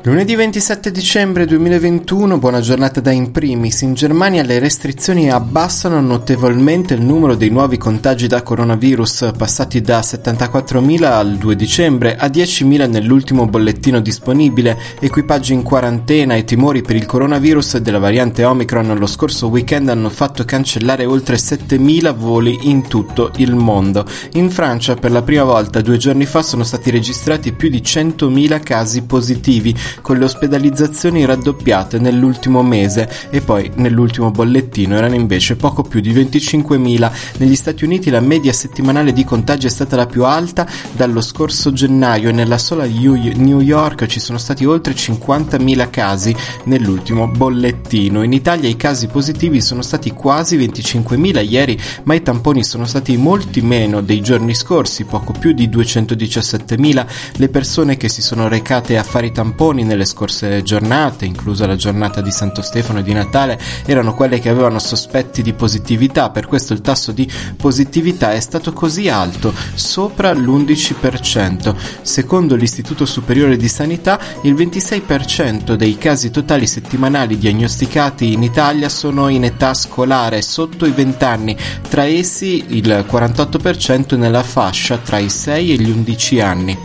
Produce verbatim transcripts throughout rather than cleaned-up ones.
Lunedì ventisette dicembre duemilaventuno, buona giornata da In Primis. In Germania le restrizioni abbassano notevolmente il numero dei nuovi contagi da coronavirus, passati da settantaquattromila al due dicembre a diecimila nell'ultimo bollettino disponibile. Equipaggi in quarantena e timori per il coronavirus della variante Omicron lo scorso weekend hanno fatto cancellare oltre settemila voli in tutto il mondo. In Francia per la prima volta due giorni fa sono stati registrati più di centomila casi positivi, con le ospedalizzazioni raddoppiate nell'ultimo mese, e poi nell'ultimo bollettino erano invece poco più di venticinquemila. Negli Stati Uniti la media settimanale di contagi è stata la più alta dallo scorso gennaio e nella sola New York ci sono stati oltre cinquantamila casi nell'ultimo bollettino. In Italia i casi positivi sono stati quasi venticinquemila ieri, ma i tamponi sono stati molti meno dei giorni scorsi, poco più di duecentodiciassettemila. Le persone che si sono recate a fare i tamponi nelle scorse giornate, inclusa la giornata di Santo Stefano e di Natale, erano quelle che avevano sospetti di positività. Per questo il tasso di positività è stato così alto, sopra l'undici per cento. Secondo l'Istituto Superiore di Sanità, il ventisei per cento dei casi totali settimanali diagnosticati in Italia sono in età scolare, sotto i venti anni, tra essi il quarantotto per cento nella fascia tra i sei e gli undici anni.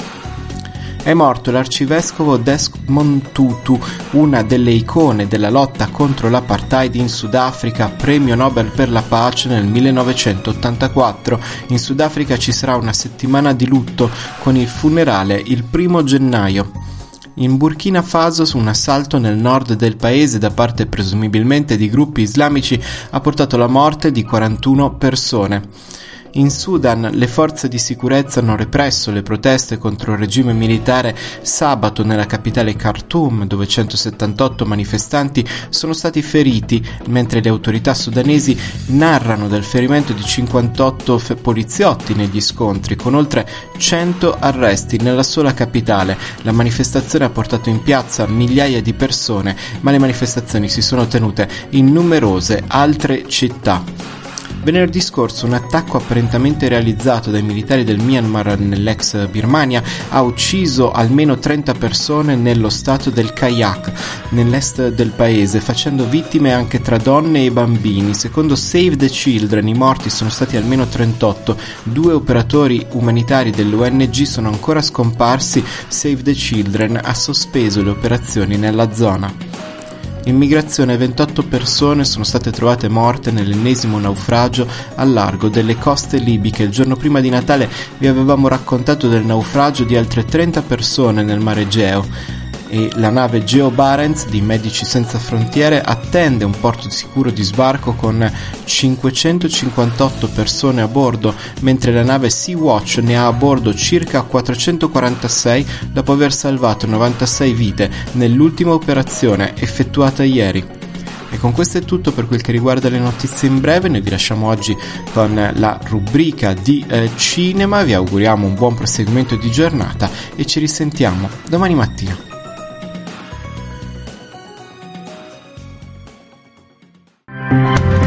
È morto l'arcivescovo Desmond Tutu, una delle icone della lotta contro l'apartheid in Sudafrica, premio Nobel per la pace nel millenovecentottantaquattro. In Sudafrica ci sarà una settimana di lutto, con il funerale il primo gennaio. In Burkina Faso un assalto nel nord del paese da parte presumibilmente di gruppi islamici ha portato alla morte di quarantuno persone. In Sudan le forze di sicurezza hanno represso le proteste contro il regime militare sabato nella capitale Khartoum, dove centosettantotto manifestanti sono stati feriti, mentre le autorità sudanesi narrano del ferimento di cinquantotto f- poliziotti negli scontri, con oltre cento arresti nella sola capitale. La manifestazione ha portato in piazza migliaia di persone, ma le manifestazioni si sono tenute in numerose altre città. Venerdì scorso un attacco apparentemente realizzato dai militari del Myanmar nell'ex Birmania ha ucciso almeno trenta persone nello stato del Kayak, nell'est del paese, facendo vittime anche tra donne e bambini. Secondo Save the Children i morti sono stati almeno trentotto. Due operatori umanitari dell'O N G sono ancora scomparsi. Save the Children ha sospeso le operazioni nella zona. In migrazione ventotto persone sono state trovate morte nell'ennesimo naufragio al largo delle coste libiche. Il giorno prima di Natale vi avevamo raccontato del naufragio di altre trenta persone nel mare Egeo, e la nave Geo Barents di Medici Senza Frontiere attende un porto sicuro di sbarco con cinquecentocinquantotto persone a bordo, mentre la nave Sea-Watch ne ha a bordo circa quattrocentoquarantasei dopo aver salvato novantasei vite nell'ultima operazione effettuata ieri. E con questo è tutto per quel che riguarda le notizie in breve. Noi vi lasciamo oggi con la rubrica di eh, cinema, vi auguriamo un buon proseguimento di giornata e ci risentiamo domani mattina.